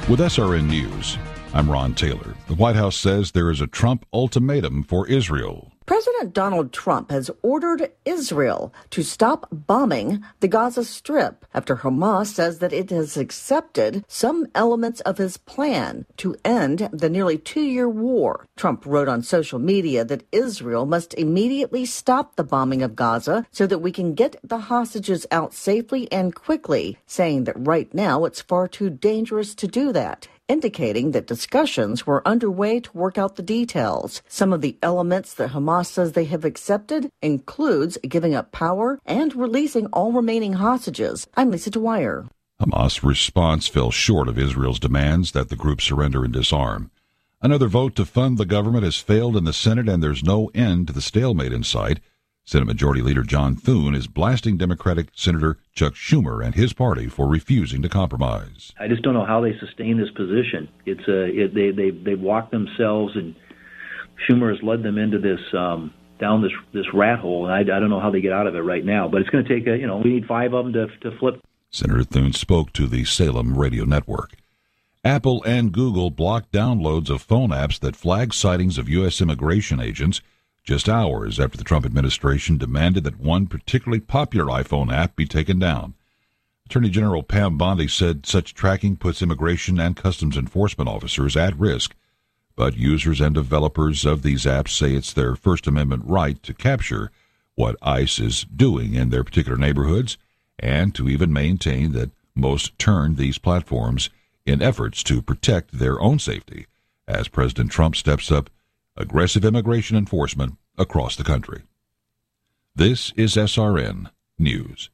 With SRN News, I'm Ron Taylor. The White House says there is a Trump ultimatum for Israel. President Donald Trump has ordered Israel to stop bombing the Gaza Strip after Hamas says that it has accepted some elements of his plan to end the nearly 2-year war. Trump wrote on social media that Israel must immediately stop the bombing of Gaza so that we can get the hostages out safely and quickly, saying that right now it's far too dangerous to do that, indicating that discussions were underway to work out the details. Some of the elements that Hamas says they have accepted includes giving up power and releasing all remaining hostages. I'm Lisa Dwyer. Hamas' response fell short of Israel's demands that the group surrender and disarm. Another vote to fund the government has failed in the Senate, and there's no end to the stalemate in sight. Senate Majority Leader John Thune is blasting Democratic Senator Chuck Schumer and his party for refusing to compromise. I just don't know how they sustain this position. They've walked themselves, and Schumer has led them into this down this rat hole, and I don't know how they get out of it right now. But it's going to take we need 5 of them to flip. Senator Thune spoke to the Salem radio network. Apple and Google blocked downloads of phone apps that flag sightings of U.S. immigration agents just hours after the Trump administration demanded that one particularly popular iPhone app be taken down. Attorney General Pam Bondi said such tracking puts immigration and customs enforcement officers at risk, but users and developers of these apps say it's their First Amendment right to capture what ICE is doing in their particular neighborhoods and to even maintain that most turn these platforms in efforts to protect their own safety as President Trump steps up aggressive immigration enforcement across the country. This is SRN News.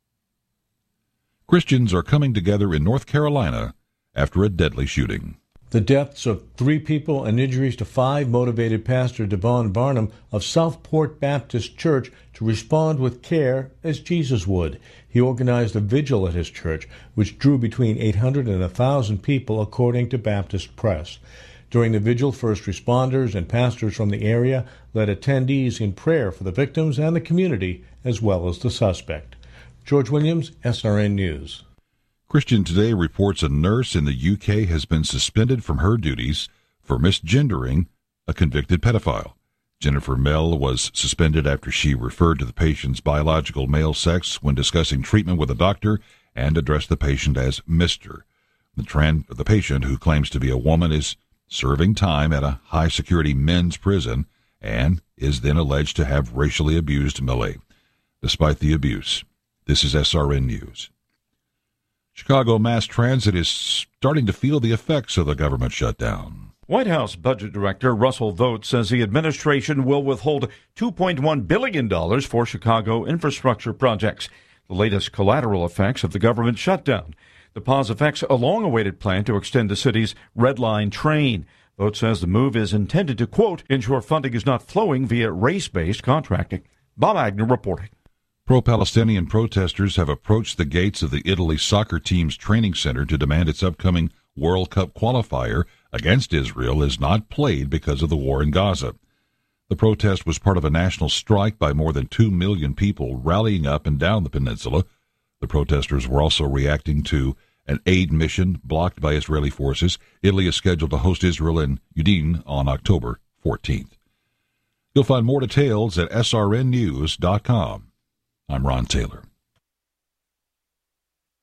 Christians are coming together in North Carolina after a deadly shooting. The deaths of 3 people and injuries to 5 motivated Pastor Devon Barnum of Southport Baptist Church to respond with care as Jesus would. He organized a vigil at his church, which drew between 800 and 1,000 people, according to Baptist Press. During the vigil, first responders and pastors from the area led attendees in prayer for the victims and the community, as well as the suspect. George Williams, SRN News. Christian Today reports a nurse in the UK has been suspended from her duties for misgendering a convicted pedophile. Jennifer Mell was suspended after she referred to the patient's biological male sex when discussing treatment with a doctor and addressed the patient as Mr. The patient, who claims to be a woman, is serving time at a high-security men's prison and is then alleged to have racially abused Millie. Despite the abuse, this is SRN News. Chicago mass transit is starting to feel the effects of the government shutdown. White House Budget Director Russell Vought says the administration will withhold $2.1 billion for Chicago infrastructure projects, the latest collateral effects of the government shutdown. The pause affects a long-awaited plan to extend the city's Red Line train. Vought says the move is intended to, quote, ensure funding is not flowing via race-based contracting. Bob Agnew reporting. Pro-Palestinian protesters have approached the gates of the Italy soccer team's training center to demand its upcoming World Cup qualifier against Israel is not played because of the war in Gaza. The protest was part of a national strike by more than 2 million people rallying up and down the peninsula. The protesters were also reacting to an aid mission blocked by Israeli forces. Italy is scheduled to host Israel in Udine on October 14th. You'll find more details at srnnews.com. I'm Ron Taylor.